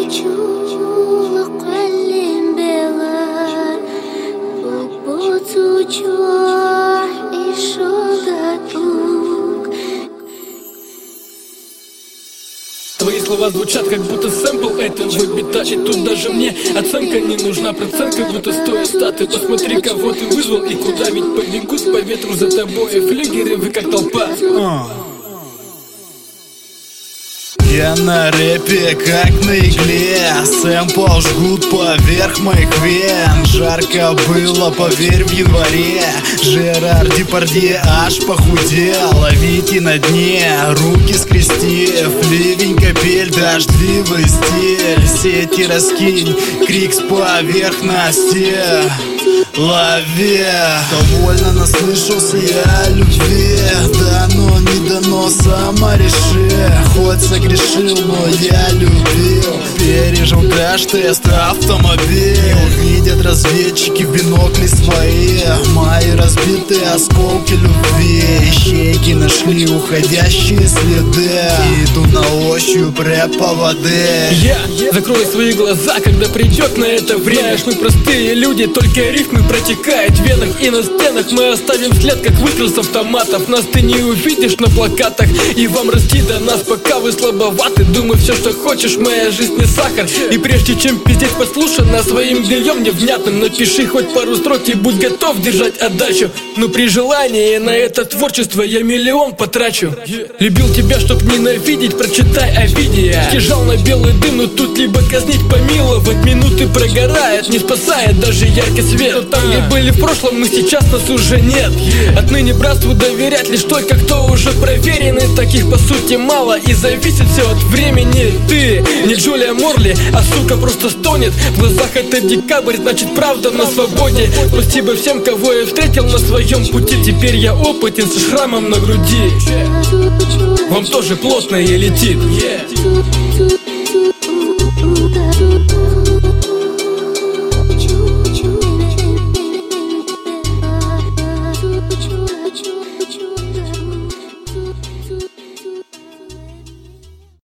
Твои слова звучат, как будто сэмпл этого бита. И тут даже мне оценка не нужна, процент, как будто стоит статы. Посмотри, кого ты вызвал и куда, ведь побегут по ветру за тобой флюгеры, вы как толпа. Я на рэпе, как на игле, сэмпл жгут поверх моих вен. Жарко было, поверь, в январе. Жерар Депардье аж похудел. Ловите на дне, руки скрестив. Ливень, капель, дождливый стиль. Сети раскинь, крик с поверхности. Лови. Довольно наслышался я о любви. Дано, не дано, сама реши. Хоть согрешил, но я любил. Пережил краш-тест автомобиль. Видят разведчики в бинокли свои мои разбитые осколки любви. Ищейки нашли уходящие следы. Иду на ощупь рэп по воде. Закрой свои глаза, когда придет на это время. Мы простые люди, только рифмы протекают в венах и на стенах. Мы оставим след, как выстрел с автоматов. Нас ты не увидишь на плакатах. И вам расти до нас, пока вы слабоваты. Думай все, что хочешь, моя жизнь не сахар. И прежде чем пиздеть, послушай нас своим бельем невнятным. Напиши хоть пару строк и будь готов держать отдачу. Но при желании на это творчество я миллион потрачу. Любил тебя, чтоб ненавидеть, прочитай Овидия. Съезжал на белый дым, но тут либо казнить, помиловать. Минуты прогорает, не спасает даже яркий свет. Но там, где были в прошлом, мы сейчас, нас уже нет. Отныне братству доверять лишь только кто уже проверенный. Таких по сути мало, и зависит все от времени. Ты не Джулия Морли, а сука просто стонет. В глазах это декабрь, значит правда на свободе. Спасибо всем, кого я встретил на своем пути. Теперь я опытен со шрамом на груди. Вам тоже плотно и летит.